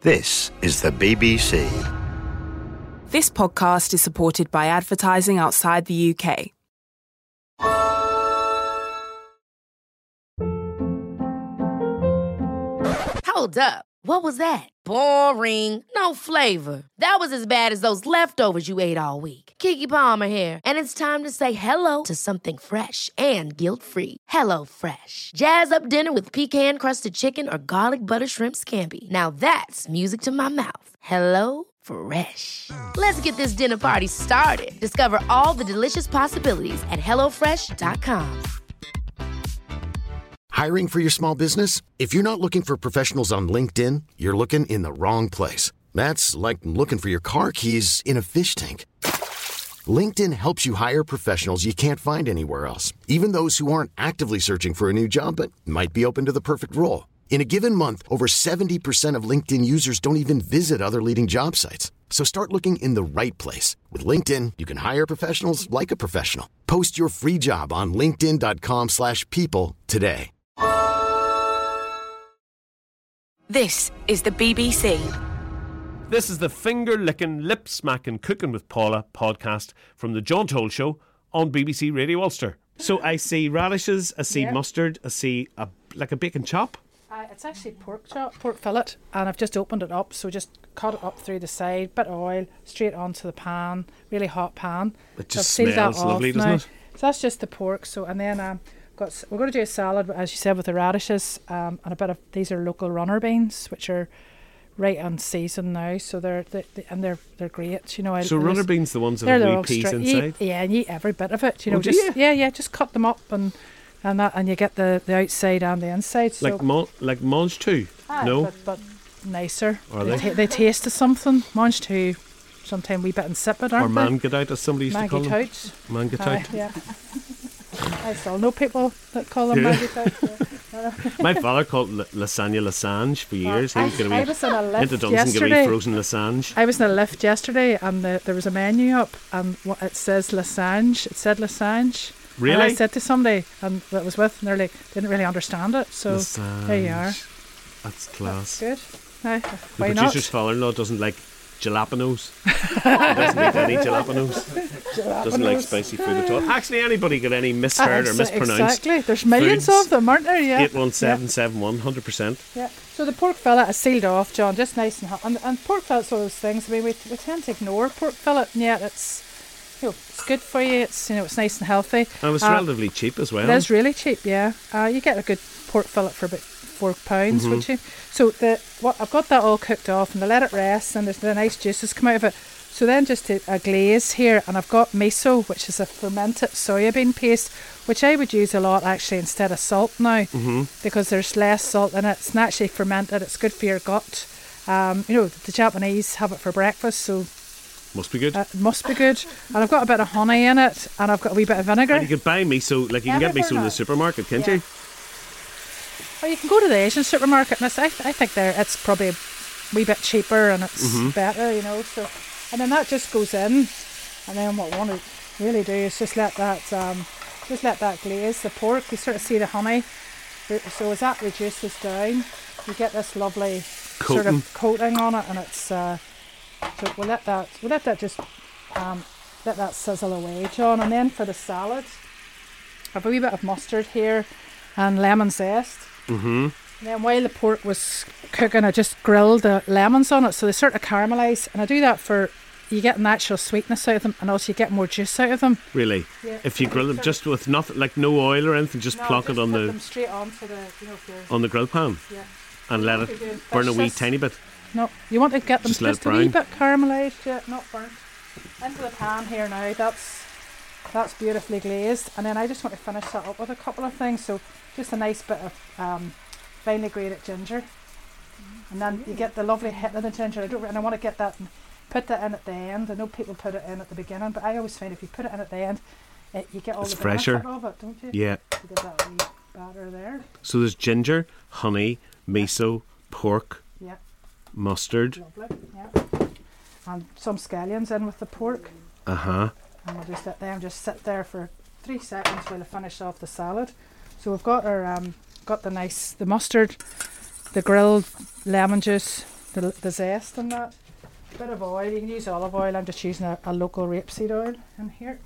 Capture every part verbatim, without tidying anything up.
This is the B B C. This podcast is supported by advertising outside the U K. Hold up. What was that? Boring. No flavor. That was as bad as those leftovers you ate all week. Keke Palmer here, and it's time to say hello to something fresh and guilt-free. Hello Fresh. Jazz up dinner with pecan-crusted chicken or garlic butter shrimp scampi. Now that's music to my mouth. Hello Fresh. Let's get this dinner party started. Discover all the delicious possibilities at hello fresh dot com. Hiring for your small business? If you're not looking for professionals on LinkedIn, you're looking in the wrong place. That's like looking for your car keys in a fish tank. LinkedIn helps you hire professionals you can't find anywhere else, even those who aren't actively searching for a new job but might be open to the perfect role. In a given month, over seventy percent of LinkedIn users don't even visit other leading job sites. So start looking in the right place. With LinkedIn, you can hire professionals like a professional. Post your free job on linkedin dot com slash people today. This is the B B C. This is the finger-licking, lip-smacking Cooking with Paula podcast from the John Toll Show on B B C Radio Ulster. So I see radishes, I see Yeah. mustard, I see a, like a bacon chop. Uh, it's actually pork chop, pork fillet, and I've just opened it up, so just cut it up through the side, bit of oil, straight onto the pan, really hot pan. It So just I've sealed that smells lovely, off doesn't now. it? So that's just the pork. So and then um, got s- we're going to do a salad, as you said, with the radishes um, and a bit of these are local runner beans, which are right on season now. So they're, they they and they're they're great. You know, I, So I runner just- beans, the ones that they're have the wee all peas straight- inside? Eat, yeah, and you eat every bit of it. You know, Oh, do just you? yeah, yeah, just cut them up and and that, and you get the, the outside and the inside. So Like mon- like mange too? Aye, No? but, but nicer. Are they? they? ta- they taste of something. Mange too. Sometime wee bit insipid, aren't Or they? man get out, as somebody used to call Maggie them. touch. Man get Aye, out. yeah. I still know people that call them Yeah. Maggie touch. Yeah. My father called l- lasagna lasange for years. He I, was going I to was in a be lift into Dunstan get a yesterday. wee frozen lasange. I was in a lift yesterday, and the, there was a menu up, and what it says lasange. It said lasange. And I Really? said to somebody, and that was with, and they're like, didn't really understand it. So Lasange. there you are. That's class. Good. Aye, The why not? producer's father-in-law doesn't like jalapenos. He doesn't like any jalapenos. Doesn't like spicy food at all. Actually, anybody got any misheard or Exa- mispronounced? Exactly. There's millions foods? of them, aren't there? Yeah. eight one seven seven one, one hundred percent. Yeah. So the pork fillet is sealed off, John, just nice and hot. And, and pork fillet's one of those things. I mean, we, we tend to ignore pork fillet, and yet it's, you know, it's good for you. It's, you know, it's nice and healthy. And it was Uh, relatively cheap as well. It is really cheap, yeah. Uh, you get a good pork fillet for about four pounds, Mm-hmm. would you? So the what I've got that all cooked off, and I let it rest, and there's the nice juices come out of it. So then just a, a glaze here, and I've got miso, which is a fermented soybean paste, which I would use a lot actually instead of salt now, mm-hmm. because there's less salt in it. It's naturally fermented. It's good for your gut. Um, you know, the Japanese have it for breakfast, so Must be good. uh, it must be good. And I've got a bit of honey in it, and I've got a wee bit of vinegar. And you could buy miso, like you can get Everywhere miso in now. the supermarket, can't Yeah. you? Or you can go to the Asian supermarket, and it's, I, I think there it's probably a wee bit cheaper and it's Mm-hmm. better, you know. So, and then that just goes in, and then what we want to really do is just let that, um, just let that glaze the pork. You sort of see the honey. So as that reduces down, you get this lovely sort Coating. of coating on it, and it's. Uh, so we'll let that, we'll let that just, um, let that sizzle away, John. And then for the salad, I have a wee bit of mustard here, and lemon zest. Mm-hmm. And then while the pork was cooking, I just grilled the lemons on it, so they sort of caramelise. And I do that for, you get natural sweetness out of them, and also you get more juice out of them. Really? Yeah. If you grill them just with nothing, like no oil or anything, just pluck it on put the them straight onto the, you know, if you're, on the grill pan yeah. and let If you're it doing burn a fish wee sauce. tiny bit. No, you want to get them Just just, let it a wee brown. bit caramelised, yeah, not burnt. Into the pan here now. That's that's beautifully glazed, and then I just want to finish that up with a couple of things. So just a nice bit of um, finely grated ginger, and then you get the lovely hit of the ginger. I don't, and I want to get that and put that in at the end. I know people put it in at the beginning, but I always find if you put it in at the end, it, you get all It's the benefit fresher. of it, don't you? Yeah. You get that wee batter there. So there's ginger, honey, miso, pork, Yeah, mustard. lovely. Yeah, and some scallions in with the pork. Uh huh. And we'll just let them just sit there for three seconds while I finish off the salad. So we've got our um, got the nice the mustard, the grilled lemon juice, the, the zest and that. Bit of oil, you can use olive oil. I'm just using a, a local rapeseed oil in here.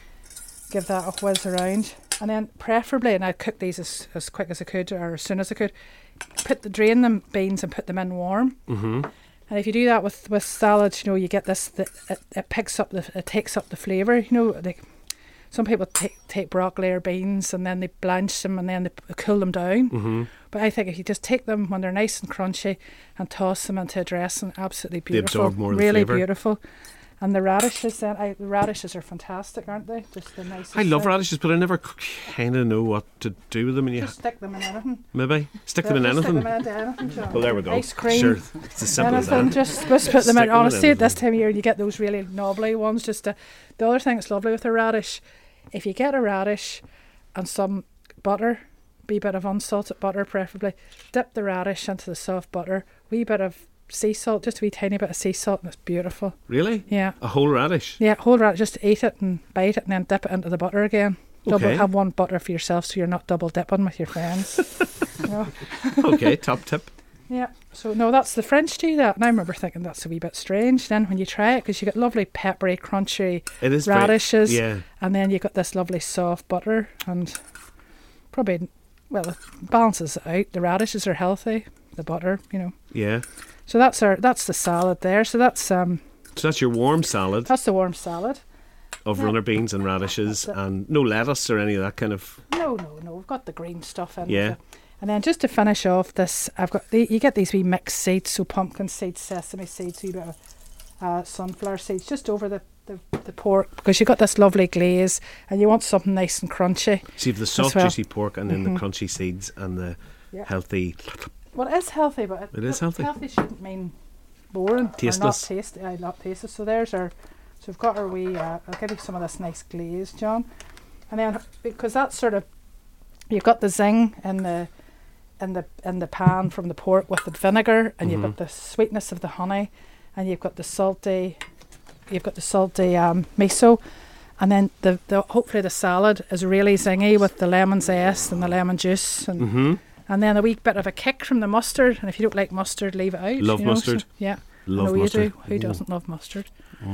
Give that a whiz around, and then preferably, and I cook these as, as quick as I could or as soon as I could. Put the drain them beans and put them in warm. Mm-hmm. And if you do that with with salads, you know, you get this. The, it, it picks up the it takes up the flavour. You know, like some people take take broccoli or beans and then they blanch them and then they cool them down. Mm-hmm. But I think if you just take them when they're nice and crunchy and toss them into a dressing, absolutely beautiful. They absorb more of the really flavour. Beautiful. And the radishes, then, I, the radishes are fantastic, aren't they? Just the nicest. I love thing. radishes, but I never kind of know what to do with them. And you Just stick them in anything. maybe stick them Yeah, in just anything. Stick them into anything, John. Well, there we go. Ice cream. Sure, it's as simple as Anything, that. just, just put them Stick in. them in Honestly, at this anything. time of year, you get those really knobbly ones. Just to, the other thing that's lovely with a radish, if you get a radish and some butter, wee bit of unsalted butter preferably, dip the radish into the soft butter, wee bit of sea salt, just a wee tiny bit of sea salt, and it's beautiful. Really? Yeah. A whole radish? Yeah, whole radish, just eat it and bite it and then dip it into the butter again. Double, Okay. have one butter for yourself so you're not double dipping with your friends. You know? Okay, top tip. Yeah, so no, that's the French do that, and I remember thinking that's a wee bit strange. Then when you try it, because you get lovely peppery, crunchy It is very- radishes, yeah. and then you got this lovely soft butter, and probably, well, it balances it out. The radishes are healthy, the butter, you know. Yeah. So that's our that's the salad there. So that's um So that's your warm salad that's the warm salad. of yeah. runner beans and radishes That's it. and no lettuce or any of that kind of. No, no, no. We've got the green stuff in. Yeah. with it. And then just to finish off this, I've got the, you get these wee mixed seeds, so pumpkin seeds, sesame seeds, wee bit of uh, sunflower seeds, just over the, the, the pork, because you've got this lovely glaze and you want something nice and crunchy. So you have the soft, well. juicy pork and then Mhm. the crunchy seeds and the Yeah. healthy. Well, it is healthy, but it, It is healthy. Healthy shouldn't mean boring. Tasteless. Or not tasty. I not tasteless. So there's our. So we've got our wee. Uh, I'll give you some of this nice glaze, John. And then because that's sort of, you've got the zing in the, in the in the pan from the pork with the vinegar, and you've got the sweetness of the honey, and you've got the salty, you've got the salty um, miso. And then the, the hopefully the salad is really zingy with the lemon zest and the lemon juice and. Mm-hmm. And then a wee bit of a kick from the mustard. And if you don't like mustard, leave it out. Love you know, mustard. So, yeah. Love I know mustard. you do. Who doesn't love mustard?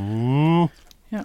Mm. Yeah.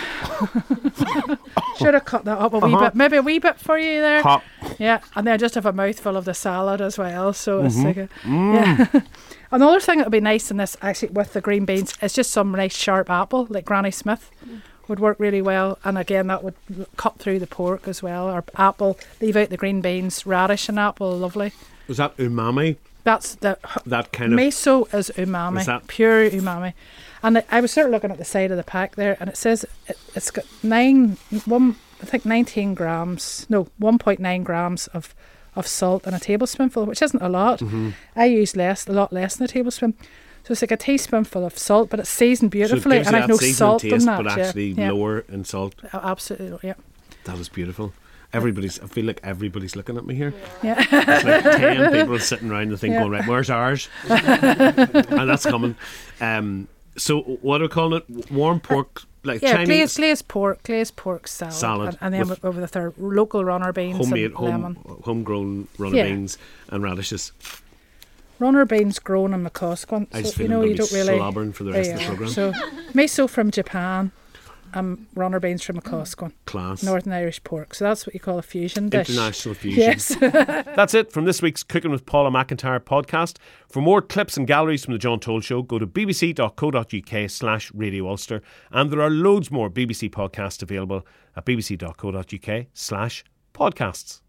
Should have cut that up a wee Uh-huh. bit. Maybe a wee bit for you there. Hot. Yeah. And then just have a mouthful of the salad as well. So it's like a, Mm. yeah. Another thing that would be nice in this, actually, with the green beans, is just some nice sharp apple, like Granny Smith. Would work really well, and again that would l- cut through the pork as well. Or apple, leave out the green beans, radish and apple, lovely. Was that umami? That's the That kind of. miso is umami, Is that- pure umami. And I was sort of looking at the side of the pack there, and it says it, it's got nine, one, I think nineteen grams, no, one point nine grams of of salt in a tablespoonful, which isn't a lot. Mm-hmm. I use less, a lot less than a tablespoon. So it's like a teaspoonful of salt, but it's seasoned So it beautifully, gives and you I've that no seasonal salt taste, in that. but yeah, actually yeah. lower in salt. Oh, absolutely, yeah. That was beautiful. Everybody's. I feel like everybody's looking at me here. Yeah. It's like ten people sitting around the thing Yeah. going, right, where's ours? And that's coming. Um, so what are we calling it? Warm pork, like Yeah, Chinese glazed, glazed pork, glazed pork salad, Salad and, and then with over the third local runner beans homemade, and home, lemon. homegrown runner Yeah. beans and radishes. Runner beans grown in McCosquan. I just so, feel you know, I'm you going to don't be really. slobbering for the rest Yeah, of the programme. So, miso from Japan, um, runner beans from McCosquan, Class. Northern Irish pork. So that's what you call a fusion dish. International fusion. Yes. That's it from this week's Cooking with Paula McIntyre podcast. For more clips and galleries from The John Toll Show, go to bbc.co.uk slash Radio Ulster. And there are loads more B B C podcasts available at bbc.co.uk slash podcasts.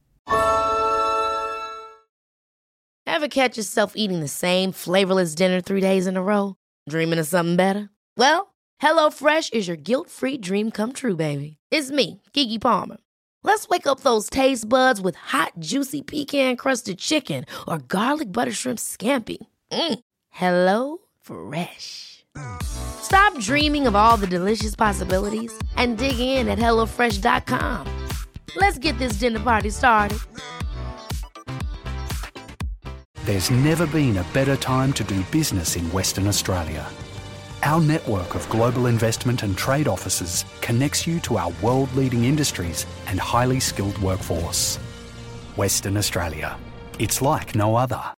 Ever catch yourself eating the same flavorless dinner three days in a row? Dreaming of something better? Well, HelloFresh is your guilt-free dream come true, baby. It's me, Keke Palmer. Let's wake up those taste buds with hot, juicy pecan-crusted chicken or garlic butter shrimp scampi. Mm. Hello Fresh. Stop dreaming of all the delicious possibilities and dig in at hello fresh dot com. Let's get this dinner party started. There's never been a better time to do business in Western Australia. Our network of global investment and trade offices connects you to our world-leading industries and highly skilled workforce. Western Australia. It's like no other.